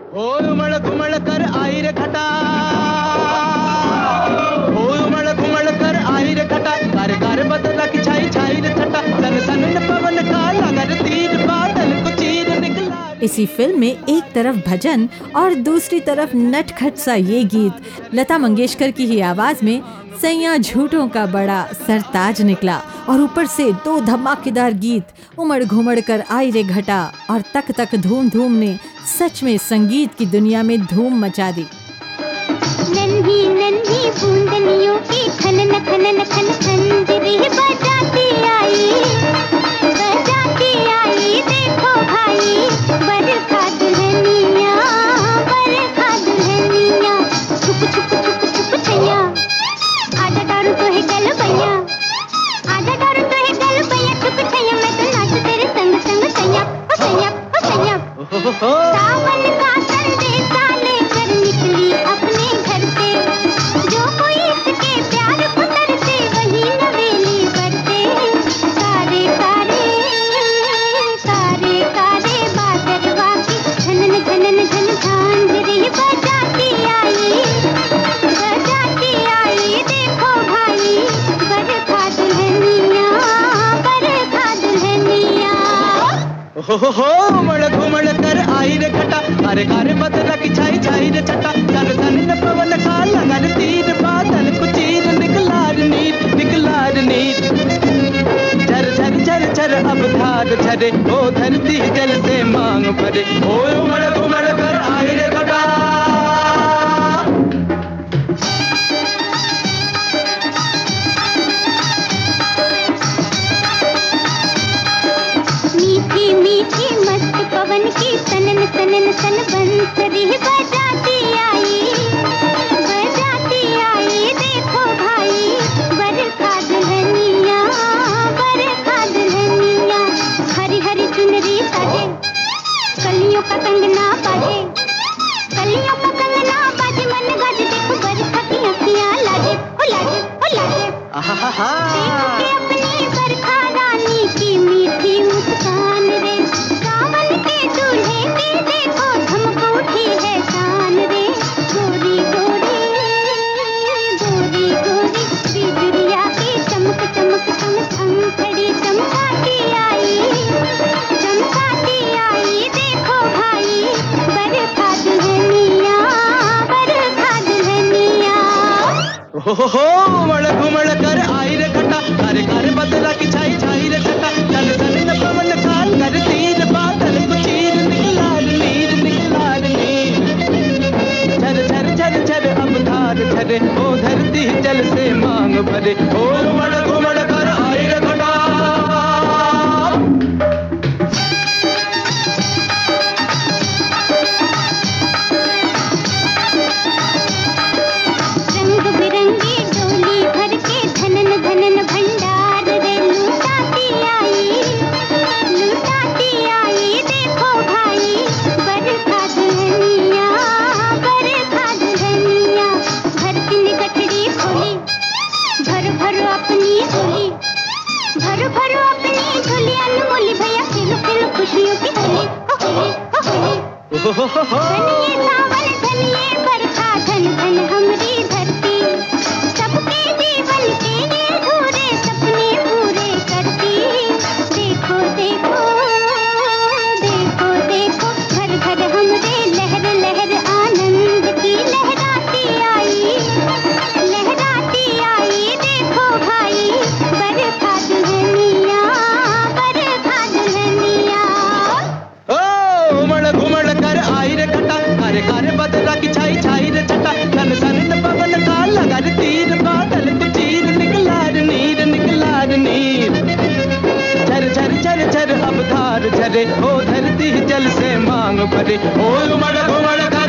ओ उमड़ घुमड़ कर आई रे घटा, ओ उमड़ घुमड़ कर आई रे घटा, कार कार बदला की छाई छाई रे छटा, सन सन न पवन का लगर तीर बादल को चीर निकला। इसी फिल्म में एक तरफ भजन और दूसरी तरफ नटखट सा ये गीत लता मंगेशकर की ही आवाज में सैया झूठों का बड़ा सरताज निकला, और ऊपर से दो धमाकेदार गीत उमड़ घुमड़ कर आई रे घटा और तक तक धूम धूम ने सच में संगीत की दुनिया में धूम मचा दी। नन्ही नन्ही बूंदनियों की खनन खनन खन खंजरी बजाती आई देखो भाई बरखा दुल्हनिया छुप छुप छुप छुप छैया आजा डारू तो है गल भैया, आजा डारू तो है गल भैया, छुप छैया मैं तो नाच तेरे संग संग सैया ओ सैया ओ सैया। सावन का संदेशा लेकर निकली अपने घर से, जो कोई इसके प्यार को तरसे वही नवेली बरसे। कारे कारे कारे कारे बादरवा की झनन झनन झन झांझरी बजाती आई देखो भाई बरखा दुल्हनिया हो उमड़ घुमड़ कर आई रे घटा, कार कार बदला की छाई छाई रे छटा, सन सन न पवन का लगर तीर बादल को चीर निकला रे नीर। झर झर झर झर अब धार झरे, ओ धरती जल से मांग भरे, ओ उमड़ घुमड़ कर आई रे घटा। मीठी मीठी मस्त पवन की सनन सनन सन बंसरी बजाती आई देखो भाई बरखा दुल्हनिया हरी हरी चुनरी साजे कलियों का कंगना बाजे मन गाजे देखो बरखा की अखियां लाजे ओ लाजे ओ लाजे। देखो के अपनी बरखा रानी की मीठी मुस्कान रे, सावन के दूल्हे की देखो धमक उठी है शान रे। गोरी गोरी गोरी गोरी बिजुरिया की चमक चमक चमक अंधड़ी चमकाती आई देखो भाई बरखा दुल्हनिया हो उमड़ घुमड़ कर आई रे घटा, कार कार बदला की छाई छाई रे छटा, सन सन न पवन का लगर तीर बादल को चीर निकला रे नीर। झर झर झर झर अब धार झरे, ओ धरती जल से मांग भरे, ओ उमड़ घुमड़ कर आई रे घटा। रंग बिरंगी डोली भर के धनन धनन भंडार रे लुटाती आई देखो भाई बरखा दुल्हनिया धरती ने गठरी खोली भर भरो अपनी झोली अनमोली भैया खेलो खुशियों की होली धनिये सावन धनिये बरखा धन धन हमरी धरती, सबके जीवन के ये अधूरे सपने पूरे करती। देखो देखो देखो देखो घर घर हमरे लहर लहर आनंद की लहराती आई देखो भाई बरखा दुल्हनिया ओ उमड़ घुमड़ कर आई रे घटा, कार कार बदला की छाई छाई रे छटा, सन सन न पवन का लगर तीर बादल को चीर निकला रे नीर। झर झर झर झर अब धार झरे, ओ धरती जल से मांग भरे, ओ उमड़ घुमड़ कर